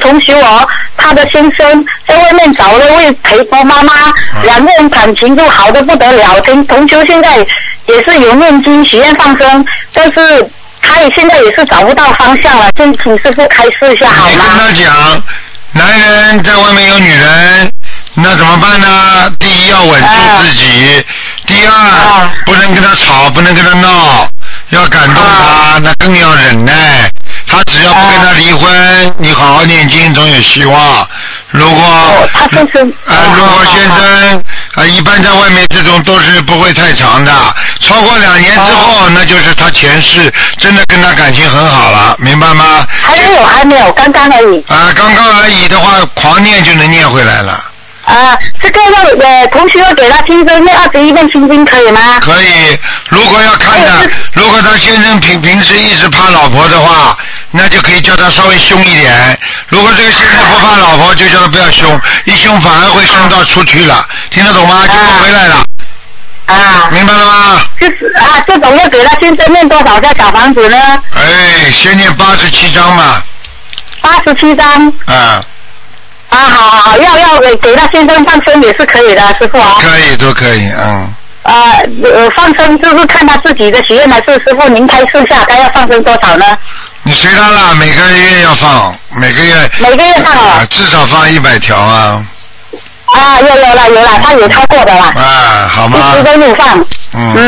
同学他的先生在外面找了位陪读妈妈，两个人感情就好得不得了。同学现在也是有念经许愿放生，但是他也现在也是找不到方向了，请师父开示一下好吗？ 你跟他讲，男人在外面有女人，那怎么办呢？第一要稳住自己，第二不能跟他吵，不能跟他闹，要感动他，那更要忍耐。他只要不跟他离婚，你好好念经总有希望。如果先生一般在外面这种都是不会太长的，超过2年之后，那就是他前世真的跟他感情很好了，明白吗？ 还没有，刚刚而已。 刚刚而已的话，狂念就能念回来了。 这个同学要给他先生念21遍心经可以吗？ 可以，如果要看的，如果他先生平时一直怕老婆的话，那就可以叫他稍微凶一点。如果这个先生不怕老婆，就叫他不要凶，一凶反而会凶到出去了，听得懂吗？就不回来了。明白了吗？ 就是这种要给他先生念多少个小房子呢？ 先念87章嘛。 87章。好，要给他先生放生也是可以的，师父可以，都可以， 放生就是看他自己的许愿，还是师父您开示下他要放生多少呢？ 你随他了，每个月要放，每个月放至少放100条啊。 有了，他有超过的啦。 好吗？ 一直都有放。